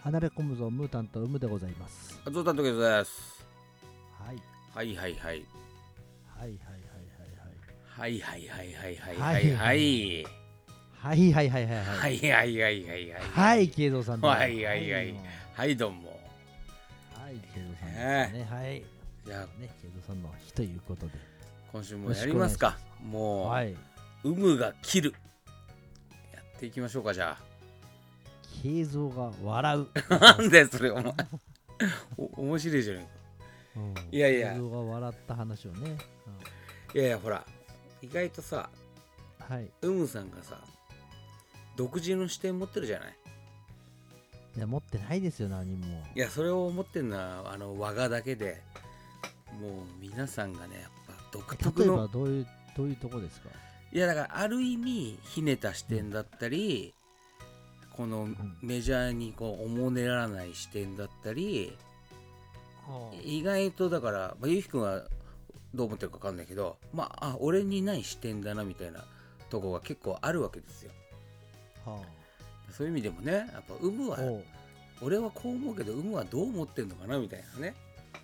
離れ込むぞムータンとウムでございます。 ゾウタントゲです。 はい。 はいはいはい。 はいはいはいはいはいはいははいいはい。 はいはいはいはいはいはいはいはいはいはい。 はい、慶三さんだ。 はいはいはい。はいどうも。 はい、慶三さんですね。はい。 じゃあね、慶三さんの日ということで。 今週もやりますか。もう、 はい。 有無が切る。やっていきましょうか、じゃ慶三が笑う。 あ。なんでそれお前。面白いじゃないか。いやいや。 慶三が笑った話をね。 いやいや、ほら、意外とさ、 はい。 有無さんがさ、独自の視点持ってるじゃない。 いや、持ってないですよ、何も。 いや、それを思ってるのは我がだけで、もう皆さんがね、やっぱ独特の。 例えばどういうとこですか。 いや、だからある意味ひねた視点だったり、このメジャーにこうおもねらない視点だったり、意外とだから、ゆうひくんはどう思ってるか分かんないけど、俺にない視点だなみたいなとこが結構あるわけですよ。そういう意味でもね、やっぱ有無は、俺はこう思うけど有無はどう思ってんのかなみたいなね、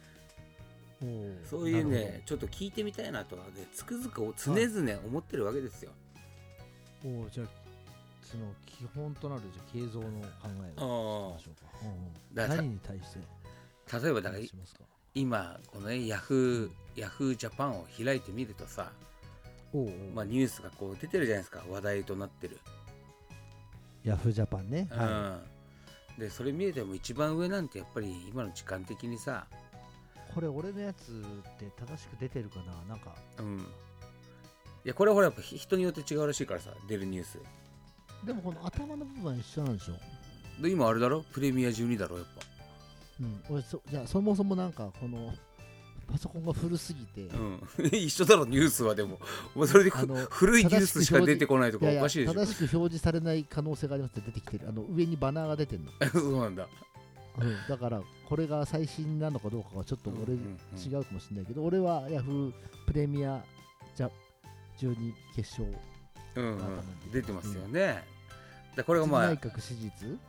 そういうね、ちょっと聞いてみたいなとはね、つくづく常々思ってるわけですよ。 じゃあその基本となるじゃ慶三の考えを聞きましょうか。何に対して、 例えばだから今このねヤフージャパンを開いてみるとさ、ニュースがこう出てるじゃないですか、話題となってるヤフージャパンね。 でそれ見れても一番上なんてやっぱり今の時間的にさ、 これ俺のやつって正しく出てるかな、なんか。 いやこれはほらやっぱ人によって違うらしいからさ、出るニュースでもこの頭の部分は一緒なんでしょ。 で今あれだろ、プレミア12だろやっぱ。 俺じゃあそもそもなんかこのパソコンが古すぎて、 一緒だろニュースは。でもそれで古いニュースしか出てこないとかおかしいでしょ。 正しく表示されない可能性がありますって出てきてる。上にバナーが出てるの。 そうなんだ。 だからこれが最新なのかどうかはちょっと俺違うかもしれないけど、俺はヤフープレミア12決勝出てますよね。これが内閣支持率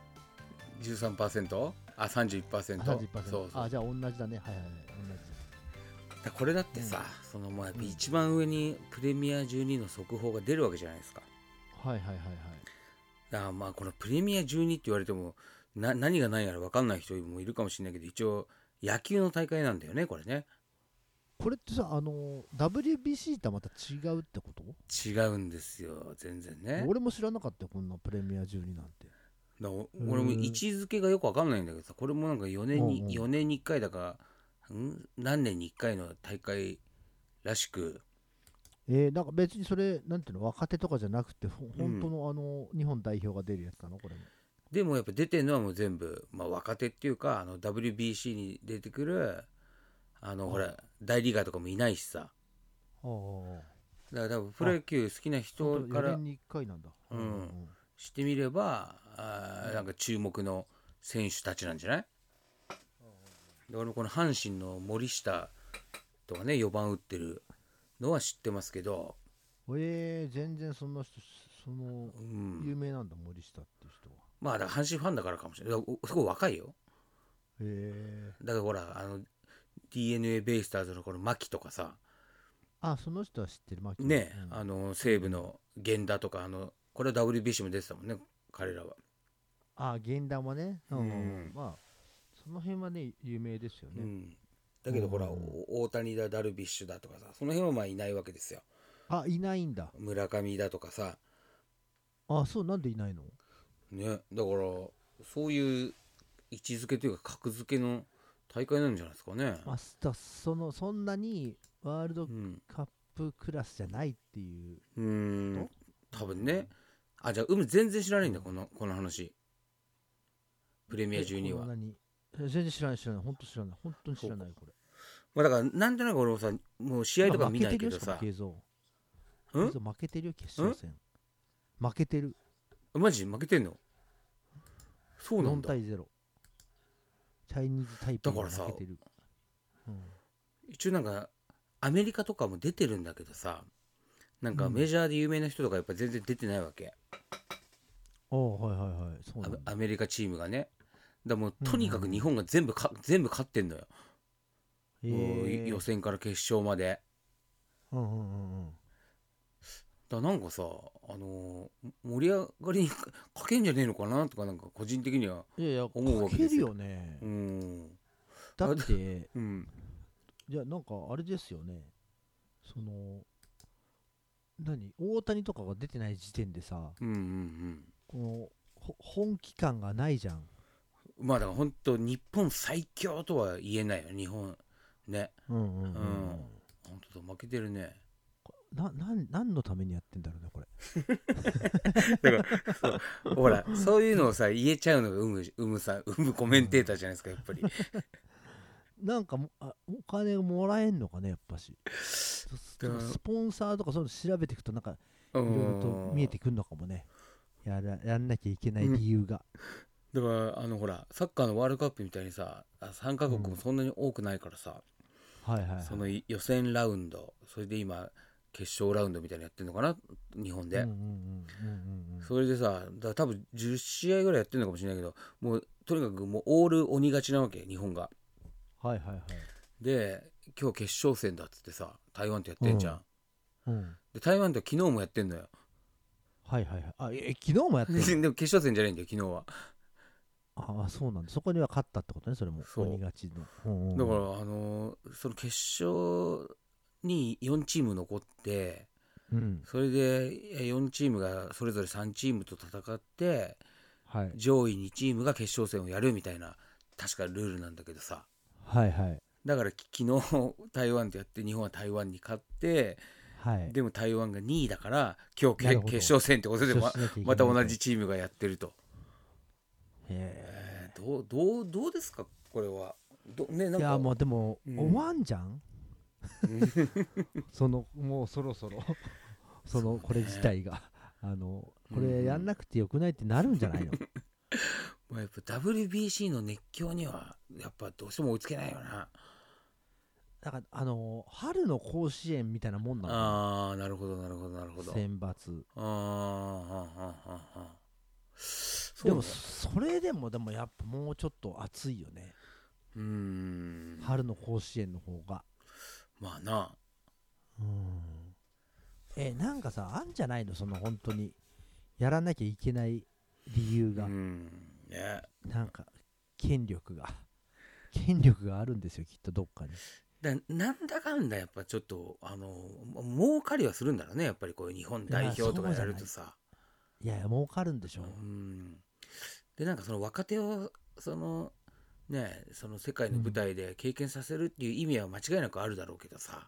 13%？ 31%？ そうじゃあ同じだね。はいはい、 同じ。これだってさ、そのやっぱ一番上にプレミア12の速報が出るわけじゃないですか。だからこのプレミア12って言われても何が何やら分かんない人もいるかもしれないけど、一応野球の大会なんだよねこれね。 これってさ、WBC とはまた違うってこと？ 違うんですよ全然ね。 俺も知らなかったよ、こんなプレミア12なんて。 俺も位置づけがよく分かんないんだけどさ、これもなんか4年に1回だか何年に1回の大会らしく、 なんか別にそれなんていうの、若手とかじゃなくて本当の日本代表が出るやつなのこれも。 でもやっぱ出てるのはもう全部、若手っていうかWBC に出てくるほら大リーガーとかもいないしさ。だから多分プロ野球好きな人から 4年に1回なんだ。 してみればなんか注目の選手たちなんじゃない？だからこの阪神の森下とかね4番打ってるのは知ってますけど、 全然そんな人有名なんだ、森下っていう人は。 だから阪神ファンだからかもしれない。すごい若いよ。だからほらDNA ベイスターズのこの牧とかさ、 その人は知ってる。牧ね、西武の源田とかこれは WBC も出てたもんね彼らは。 源田もね。その辺はね有名ですよね。 だけどほら大谷だダルビッシュだとかさ、その辺はいないわけですよ。 いないんだ。 村上だとかさ。 そう、なんでいないのね。だからそういう位置づけというか格付けの大会なんじゃないですかね。 そんなにワールドカップクラスじゃないっていう。 多分ね。じゃあ全然知らないんだ、この話。プレミア12は。 全然知らない。本当知らない。本当に知らないこれ。だからなんとなく俺もさ、もう試合とか見ないけどさ。 負けてるよ、決勝戦。負けてる。 マジ負けてんの？そうなんだ。 4対0。チャイニーズタイプに負けてる。 一応なんかアメリカとかも出てるんだけどさ、なんかメジャーで有名な人とかやっぱ全然出てないわけ。 そうなんだ。 アメリカチームがね。 だもうとにかく日本が全部勝ってんのよ、もう予選から決勝まで。だなんかさ、盛り上がりにかけんじゃねえのかなとか、なんか個人的には思うわけですよ。 かけるよね。 だって、いやなんかあれですよね、その大谷とかが出てない時点でさ、この本気感がないじゃん。 まあだから本当日本最強とは言えないよ日本ね。本当だ負けてるね。 何のためにやってんだろうねこれ。 だからそうほらそういうのをさ言えちゃうのがうむコメンテーターじゃないですかやっぱり。 なんかお金もらえんのかねやっぱし。スポンサーとかそういうの調べていくとなんかいろいろと見えてくるのかもね。やんなきゃいけない理由が。 だからほらサッカーのワールドカップみたいにさ参加国もそんなに多くないからさ、その予選ラウンドそれで今決勝ラウンドみたいなのやってんのかな日本で。それでさ多分10試合ぐらいやってんのかもしれないけど、もうとにかくもうオール鬼勝ちなわけ日本が。で今日決勝戦だっつってさ台湾とやってんじゃん。で台湾と昨日もやってんのよ。 昨日もやってるでも決勝戦じゃないんだよ昨日は。 そうなんだ。そこには勝ったってことね。それも鬼勝ちの。 だからその決勝に4チーム残って、それで4チームがそれぞれ3チームと戦って、上位2チームが決勝戦をやるみたいな確かルールなんだけどさ、だから昨日台湾とやって日本は台湾に勝って、でも台湾が2位だから今日決勝戦ってことで また同じチームがやってると。どうですかこれは。なんかいやもうでも、終わんじゃんもうそろそろこれ自体がこれやんなくてよくないってなるんじゃないの。 まあやっぱ WBC の熱狂にはやっぱどうしても追いつけないよな。 だから春の甲子園みたいなもんなの。 なるほど選抜。でもそれでもやっぱもうちょっと熱いよね。春の甲子園の方が。 まあな。 なんかさあんじゃないの、その本当にやらなきゃいけない理由が。なんか権力があるんですよきっとどっかに。 なんだかんだやっぱちょっと儲かりはするんだろうねやっぱりこういう日本代表とかやるとさ。 いや儲かるんでしょ。 でなんかその若手をその世界の舞台で経験させるっていう意味は間違いなくあるだろうけどさ、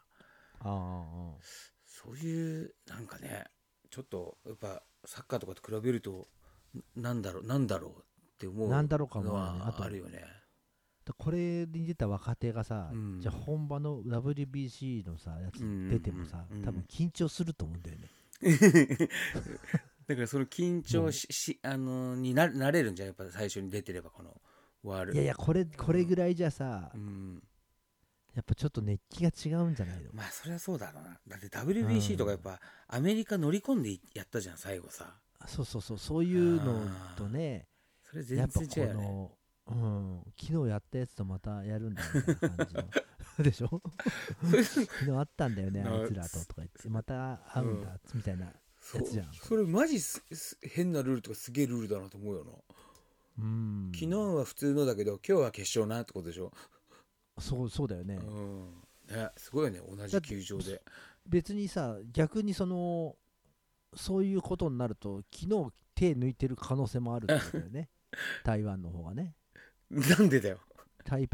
そういうなんかねちょっとやっぱサッカーとかと比べるとなんだろうって思うのはあるよね。 これに出た若手がさ、じゃあ本場の WBC のさやつ出てもさ、多分緊張すると思うんだよね。 だからその緊張になれるんじゃんやっぱ最初に出てればこのワールド。 いやこれぐらいじゃさ、やっぱちょっと熱気が違うんじゃないの。 まあそれはそうだろうな。だって WBC とかやっぱアメリカ乗り込んでやったじゃん最後さ。 そういうのとね、 それ全然違うよね。 昨日やったやつとまたやるんだみたいな感じのでしょ。昨日あったんだよねあいつらとか言ってまた会うんだみたいなやつじゃん。 それマジ変なルールとかすげえルールだなと思うよな。昨日は普通のだけど今日は決勝なってことでしょ。 そうだよね。 すごいよね同じ球場で。 別にさ逆にそういうことになると昨日手抜いてる可能性もあるってことだよね。台湾の方がね。 なんでだよ。 台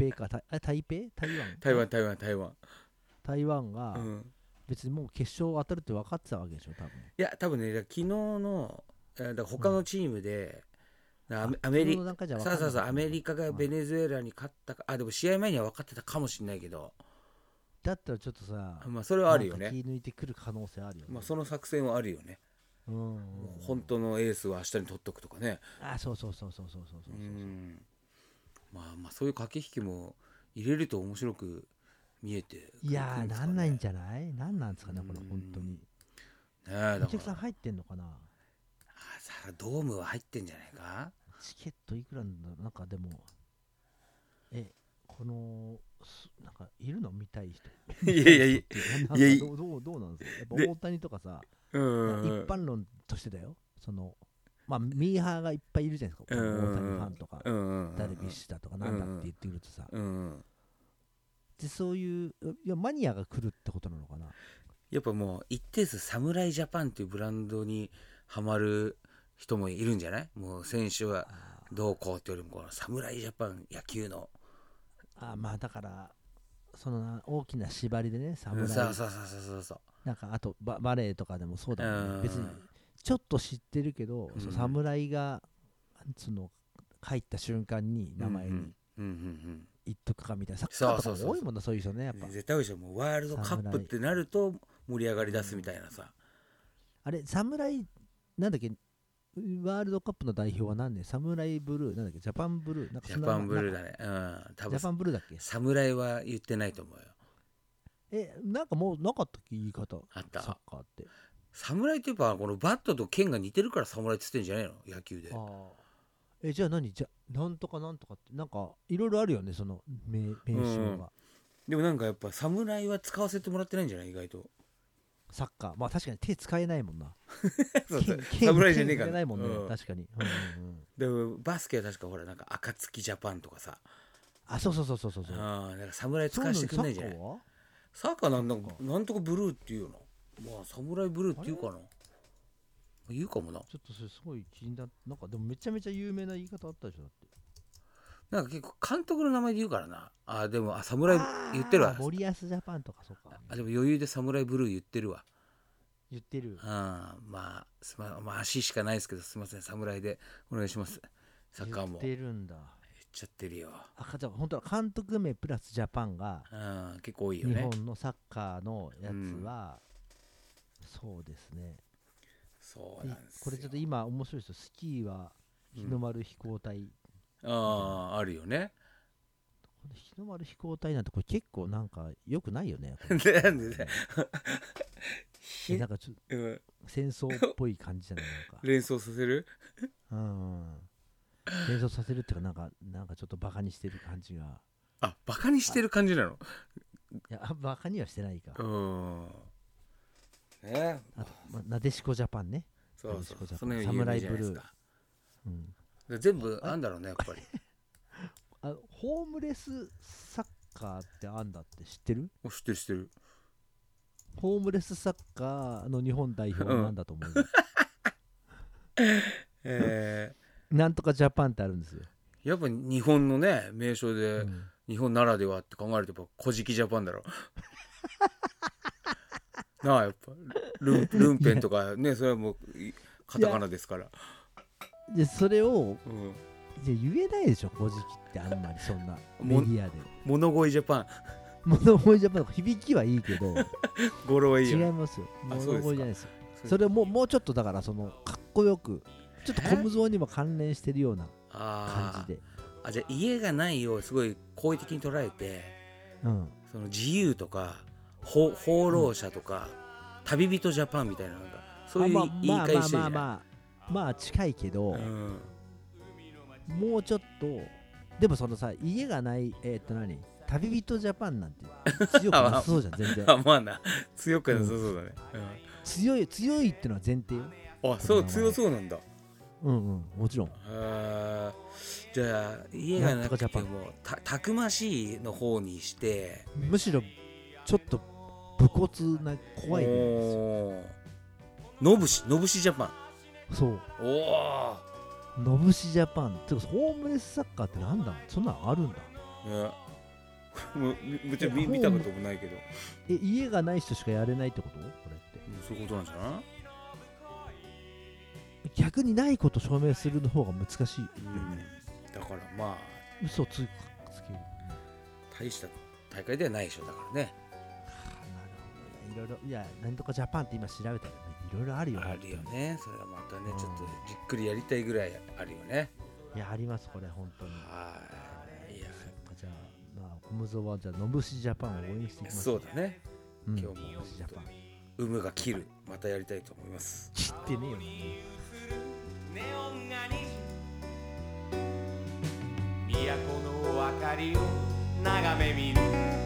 湾が別にもう決勝当たるって分かってたわけでしょ多分。 いや多分ね昨日の他のチームで、アメリカがベネズエラに勝ったか、でも試合前には分かってたかもしれないけど、 だったらちょっとさ、 それはあるよね。 気抜いてくる可能性あるよね。 その作戦はあるよね。本当のエースは明日に取っとくとかね。 そうまあそういう駆け引きも入れると面白く見えて、 いやなんないんじゃない？なんなんですかねこれ本当に。お客さん入ってんのかな。 ドームは入ってんじゃないか。 チケットいくらなんだろう。なんかでもこのなんかいるの見たい人いやいやいやいやどうなんですか。やっぱ大谷とかさ、一般論としてだよ。そのまあミーハーがいっぱいいるじゃないですか。大谷ファンとか、ダルビッシュだとかなんだって言ってくるとさ、でそういうマニアが来るってことなのかな。 やっぱもう一定数侍ジャパンっていうブランドにハマる人もいるんじゃない。もう選手はどうこうってよりもこの侍ジャパン野球のまあだからその大きな縛りでね、侍、 そうなんかあとバレーとかでもそうだもんね。別にちょっと知ってるけど、侍がその入った瞬間に名前に言っとくかみたいな。サッカーとか多いもんな、そういう人ね。やっぱ絶対多いでしょ。もうワールドカップってなると盛り上がり出すみたいなさ。 あれ侍なんだっけ、ワールドカップの代表は何年？サムライブルー、なんだっけ、ジャパンブルー、なんかジャパンブルーだね。 多分ジャパンブルーだっけ。 侍は言ってないと思うよ。 なんかもうなかったっけ言い方。 あった。 サッカーって。 侍ってやっぱこのバットと剣が似てるから侍って言ってんじゃないの野球で。 じゃあなんとかなんとかってなんかいろいろあるよね、その名称が。 でもなんかやっぱ侍は使わせてもらってないんじゃない意外と。 サッカーまあ確かに手使えないもんな。 侍じゃねえから。 ないもんね、確かに。 でもバスケは確かほらなんか暁ジャパンとかさ。 そう。 なんか侍使わせてくんないんじゃない。サッカーなんとかブルーっていうの。まあ侍ブルーっていうかな。言うかもな。 ちょっとそれすごい気になって、なんかでもめちゃめちゃ有名な言い方あったでしょだって。 なんか結構監督の名前で言うからな。でも侍言ってるわ。 森保ジャパンとかそうか。 でも余裕で侍ブルー言ってるわ。 言ってる。 まあ足しかないですけどすみません侍でお願いします。サッカーも。 言ってるんだ。 言っちゃってるよ。 じゃあ本当は監督名プラスジャパンが結構多いよね。 日本のサッカーのやつは、そうですね。 そうなんですよ。 これちょっと今面白いですよ。スキーは日の丸飛行隊。 あるよね。 日の丸飛行隊なんてこれ結構なんか良くないよね。 なんでなんかちょっと戦争っぽい感じじゃないのか。 連想させる？ 連想させるっていうかなんかちょっとバカにしてる感じが。 バカにしてる感じなの？ いやバカにはしてないか。 ね。 あとなでしこジャパンね。 そうサムライブルー。 全部あんだろうねやっぱり。 ホームレスサッカーってあんだって知ってる？ 知ってる。 ホームレスサッカーの日本代表は何だと思う？なんとかジャパンってあるんですよ。 やっぱ日本のね名称で、日本ならではって考えるとやっぱ古事記ジャパンだろ。やっぱルンペンとかねそれはもうカタカナですから。 でそれを、言えないでしょ古事記ってあんまりそんなメディアで。 物乞いジャパン。 物乞いジャパン響きはいいけど語呂はいいよ。 違いますよ。物乞いじゃないですよ。それもうちょっとだからそのかっこよくちょっと小無造にも関連してるような感じで。 じゃあ家がないをすごい好意的に捉えて、その自由とか放浪者とか、旅人ジャパンみたいななんかそういう言い換えしてるじゃん。 まあ近いけど、もうちょっとでもそのさ家がない旅人ジャパンなんて強くなさそうじゃん全然。 まあな強くなさそうだね。 強いってのは前提よ。 そう強そうなんだ。 もちろん。 じゃあ家がなくてもたくましいの方にして、 むしろちょっと武骨な怖いね。 のぶしジャパン。 そう。のぶしジャパンってホームレスサッカーってなんだ。そんなのあるんだ。 もちろん見たこともないけど。 家がない人しかやれないってことこれって。 そういうことなんじゃない？ 逆にないこと証明するの方が難しい、 だからまあ嘘つける大した大会ではないでしょだからね。 なるほど。いろいろなんとかジャパンって今調べたらねいろいろあるよね。 あるよね。それがまたねちょっとじっくりやりたいぐらいあるよね。 ありますこれ本当に。じゃあ小無造はじゃあのぶしジャパンを応援していきます。 そうだね。今日もジャパン有無が切るまたやりたいと思います。 切ってねえよ。 都の明かりを眺め見る